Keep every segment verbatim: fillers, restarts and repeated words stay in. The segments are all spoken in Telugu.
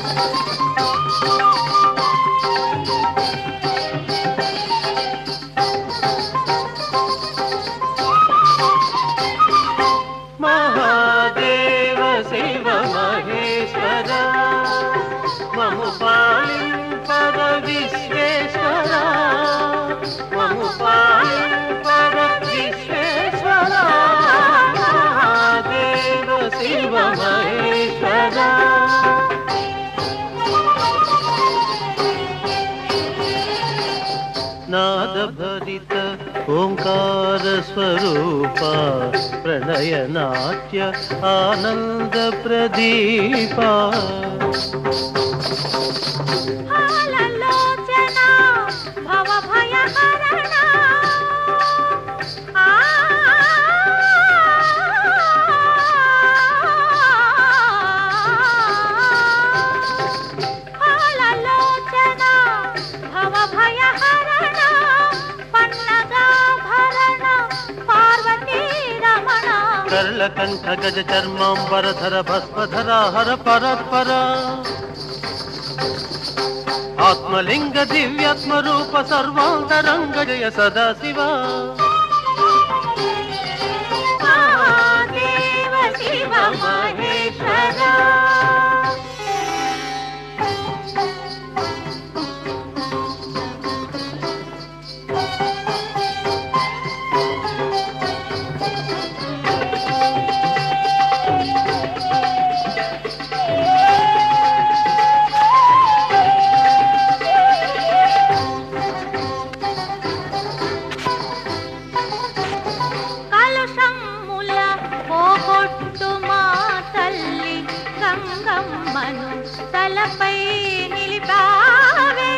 महादेव शिव महेश्वर ममु पालिंपर विश्वेश्वर ममु पालिंपर विश्वेश्वर महादेव शिव महेश्वर नाद भरित ओंकार स्वरूप प्रणय नाट्य आनंद प्रदीप हाललोचना भव भय हरण हाललोचना भव भय हरण पन्नगाभरण पार्वती रमण कर्लकंठ गज चर्मांबरधर भस्मधरा हर परस्पर आत्मलिंग दिव्यात्म रूप सर्वांतरंग जय सदा शिवा महादेव शिव महेश्वर గంగమ్మను తలపై నిలిపావే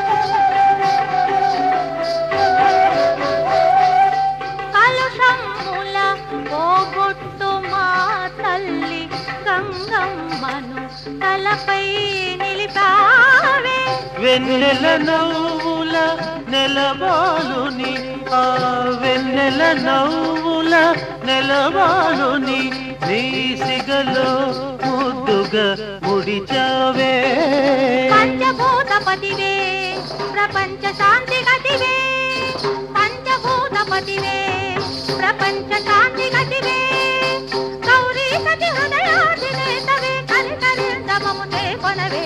కలుషముల పోగొట్టు మా తల్లి గంగమ్మను తలపై నిలిపావే వెన్నెల నవ్వుల నెలబాలుని ఆ వెన్నెల నవ్వుల నెలబాలుని నీ సిగలో ముద్దుగా ముడిచావే పంచభూతపతివే ప్రపంచ శాంతి గతివే పంచభూతపతివే ప్రపంచ శాంతి గతివే గౌరీ సతి హృదయాధినేతవే కలి కరిందమముతే కొనవే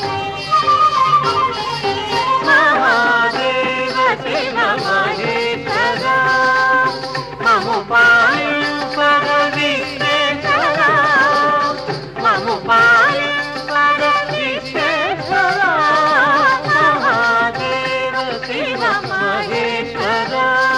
महादेव शिव महेश्वर ममु पालिंपर विश्वेश्वर ममु पालिंपर विश्वेश्वर महादेव शिव महेश्वर